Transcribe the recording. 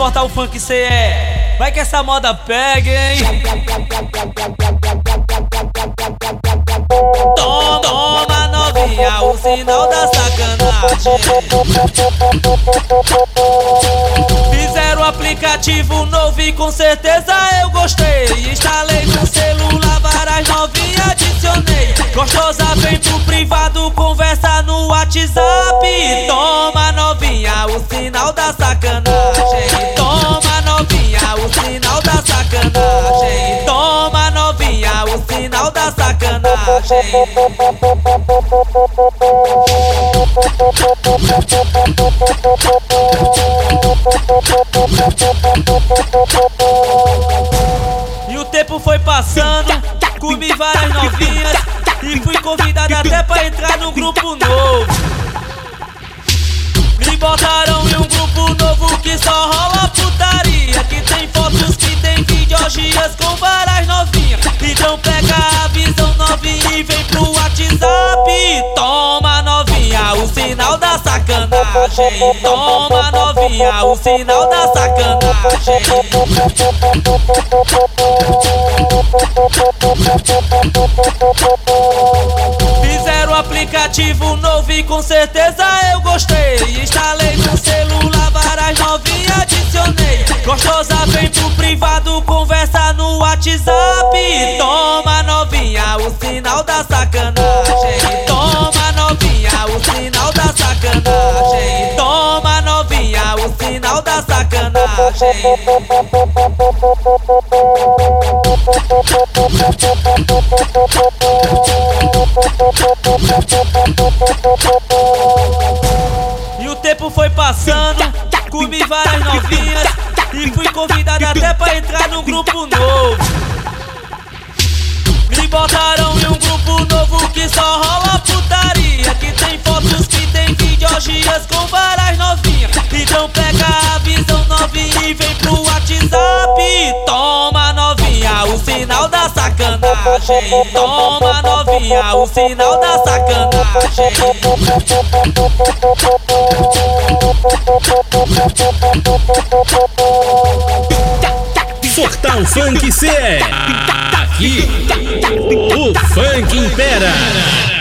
importa o funk cê é. Vai que essa moda pega, hein? Toma novinha, o sinal da sacanagem. Fizeram o aplicativo novo e com certeza eu gostei. Instalei no celular várias novinhas, adicionei. Gostosa vem pro privado, conversa no WhatsApp. Toma novinha, o sinal da sacanagem. Toma novinha, o sinal da sacanagem. Toma novinha, o sinal da sacanagem. E o tempo foi passando, comi várias novinhas e fui convidado até pra entrar num grupo novo. Me botaram em um grupo novo que só rola putaria, que tem fotos, que tem videogias com várias novinhas. Então pega a visão novinha e vem pro WhatsApp. Toma novinha, o sinal da sacanagem. Toma novinha, o sinal da sacanagem. Fizeram o aplicativo novo e com certeza eu gostei. Instalei no celular várias novinhas, adicionei. Gostosa vem pro privado, conversa no WhatsApp. Toma novinha, o sinal da sacanagem. Toma novinha, o sinal da sacanagem. Toma novinha, o sinal da sacanagem. E o tempo foi passando, comi várias novinhas e fui convidado até pra entrar num grupo novo. Me botaram em um grupo novo que só rola putaria, que tem fotos, que tem videogias com várias novinhas. Então pega a visão novinha e vem pro WhatsApp. Toma novinha, o sinal da sacanagem. Toma novinha, o sinal da sacanagem. Portal Funk CE. Aqui o funk impera.